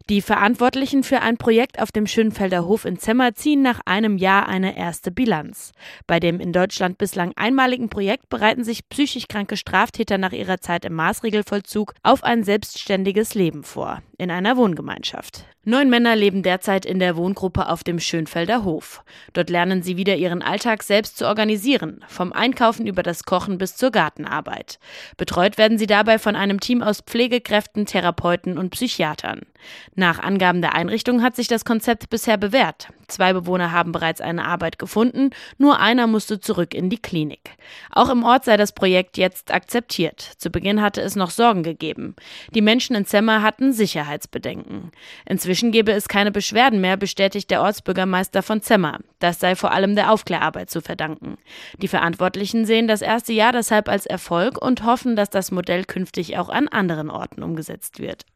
Die Verantwortlichen für ein Projekt auf dem Schönfelder Hof in Zemmer ziehen nach einem Jahr eine erste Bilanz. Bei dem in Deutschland bislang einmaligen Projekt bereiten sich psychisch kranke Straftäter nach ihrer Zeit im Maßregelvollzug auf ein selbstständiges Leben vor, in einer Wohngemeinschaft. 9 Männer leben derzeit in der Wohngruppe auf dem Schönfelder Hof. Dort lernen sie wieder ihren Alltag selbst zu organisieren, vom Einkaufen über das Kochen bis zur Gartenarbeit. Betreut werden sie dabei von einem Team aus Pflegekräften, Therapeuten und Psychiatern. Nach Angaben der Einrichtung hat sich das Konzept bisher bewährt. 2 Bewohner haben bereits eine Arbeit gefunden, nur einer musste zurück in die Klinik. Auch im Ort sei das Projekt jetzt akzeptiert. Zu Beginn hatte es noch Sorgen gegeben. Die Menschen in Zemmer hatten Sicherheitsbedenken. Inzwischen gebe es keine Beschwerden mehr, bestätigt der Ortsbürgermeister von Zemmer. Das sei vor allem der Aufklärarbeit zu verdanken. Die Verantwortlichen sehen das erste Jahr deshalb als Erfolg und hoffen, dass das Modell künftig auch an anderen Orten umgesetzt wird.